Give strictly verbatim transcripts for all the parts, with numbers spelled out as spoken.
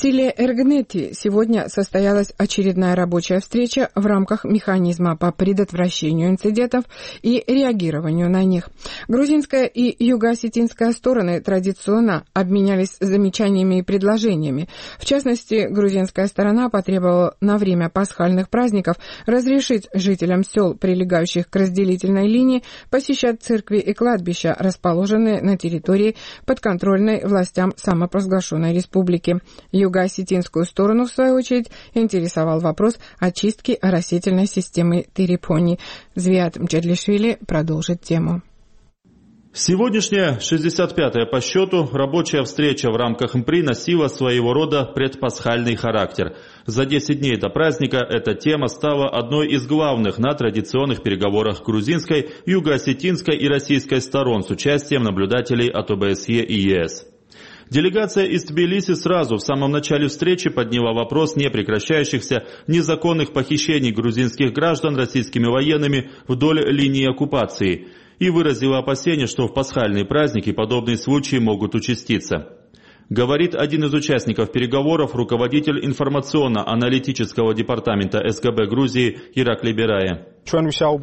селе Эргнети сегодня состоялась очередная рабочая встреча в рамках механизма по предотвращению инцидентов и реагированию на них. Грузинская и юго-осетинская стороны традиционно обменялись замечаниями и предложениями. В частности, грузинская сторона потребовала на время пасхальных праздников разрешить жителям сел, прилегающих к разделительной линии, посещать церкви и кладбища, расположенные на территории подконтрольной властям самопровозглашенной республики. Юго-осетинскую сторону, в свою очередь, интересовал вопрос очистки оросительной системы Терепони. Звиат Мчедлишвили продолжит тему. Сегодняшняя шестьдесят пятая по счету рабочая встреча в рамках МПРИ носила своего рода предпасхальный характер. За десять дней до праздника эта тема стала одной из главных на традиционных переговорах грузинской, юго-осетинской и российской сторон с участием наблюдателей от ОБСЕ и ЕС. Делегация из Тбилиси сразу в самом начале встречи подняла вопрос непрекращающихся незаконных похищений грузинских граждан российскими военными вдоль линии оккупации и выразила опасение, что в пасхальные праздники подобные случаи могут участиться. Говорит один из участников переговоров, руководитель информационно-аналитического департамента СГБ Грузии Иракли Берая. Мы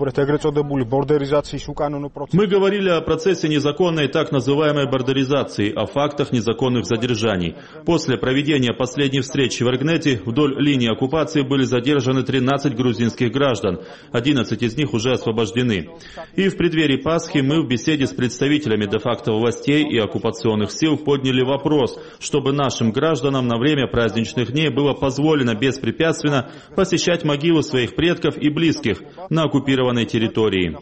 говорили о процессе незаконной так называемой бордеризации, о фактах незаконных задержаний. После проведения последней встречи в Эргнети вдоль линии оккупации были задержаны тринадцать грузинских граждан, одиннадцать из них уже освобождены. И в преддверии Пасхи мы в беседе с представителями де-факто властей и оккупационных сил подняли вопрос, чтобы нашим гражданам на время праздничных дней было позволено беспрепятственно посещать могилы своих предков и близких на оккупированной территории.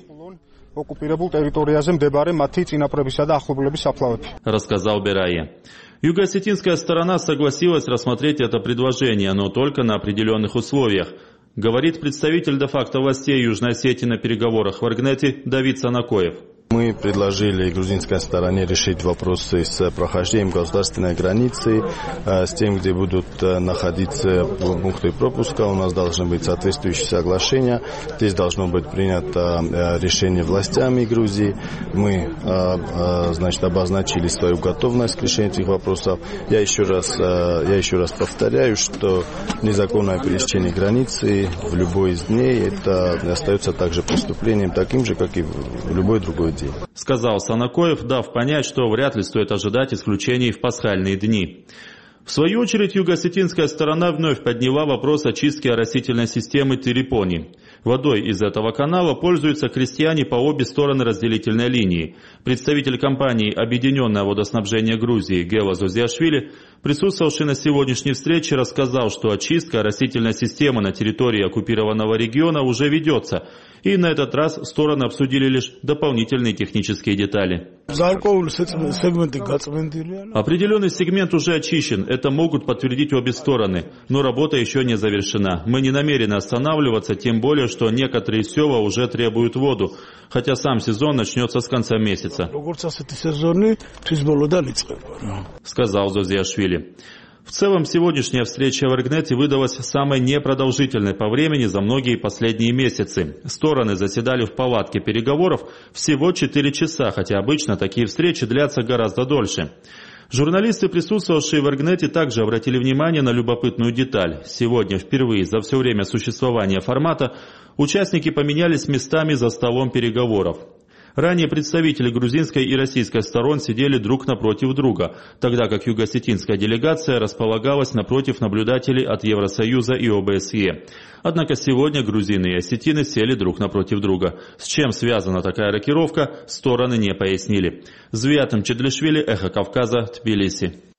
Рассказал Берая. Юго-осетинская сторона согласилась рассмотреть это предложение, но только на определенных условиях. Говорит представитель де-факто властей Южной Осетии на переговорах в Эргнети Давид Санакоев. Мы предложили грузинской стороне решить вопросы с прохождением государственной границы, с тем, где будут находиться пункты пропуска. У нас должны быть соответствующие соглашения. Здесь должно быть принято решение властями Грузии. Мы, значит, обозначили свою готовность к решению этих вопросов. Я еще раз, я еще раз повторяю, что незаконное пересечение границы в любой из дней это остается также преступлением, таким же, как и в любой другой день. Сказал Санакоев, дав понять, что вряд ли стоит ожидать исключений в пасхальные дни. В свою очередь, юго-осетинская сторона вновь подняла вопрос очистки оросительной системы Терепони. Водой из этого канала пользуются крестьяне по обе стороны разделительной линии. Представитель компании «Объединенное водоснабжение Грузии» Гела Зозиашвили, присутствовавший на сегодняшней встрече, рассказал, что очистка оросительной системы на территории оккупированного региона уже ведется, и на этот раз стороны обсудили лишь дополнительные технические детали. Определенный сегмент уже очищен, это могут подтвердить обе стороны, но работа еще не завершена. Мы не намерены останавливаться, тем более, что некоторые села уже требуют воду, хотя сам сезон начнется с конца месяца, сказал Зозиашвили. В целом, сегодняшняя встреча в Эргнети выдалась самой непродолжительной по времени за многие последние месяцы. Стороны заседали в палатке переговоров всего четыре часа, хотя обычно такие встречи длятся гораздо дольше. Журналисты, присутствовавшие в Эргнети, также обратили внимание на любопытную деталь. Сегодня впервые за все время существования формата участники поменялись местами за столом переговоров. Ранее представители грузинской и российской сторон сидели друг напротив друга, тогда как юго-осетинская делегация располагалась напротив наблюдателей от Евросоюза и ОБСЕ. Однако сегодня грузины и осетины сели друг напротив друга. С чем связана такая рокировка, стороны не пояснили. Звиат Мчедлишвили, Эхо Кавказа, Тбилиси.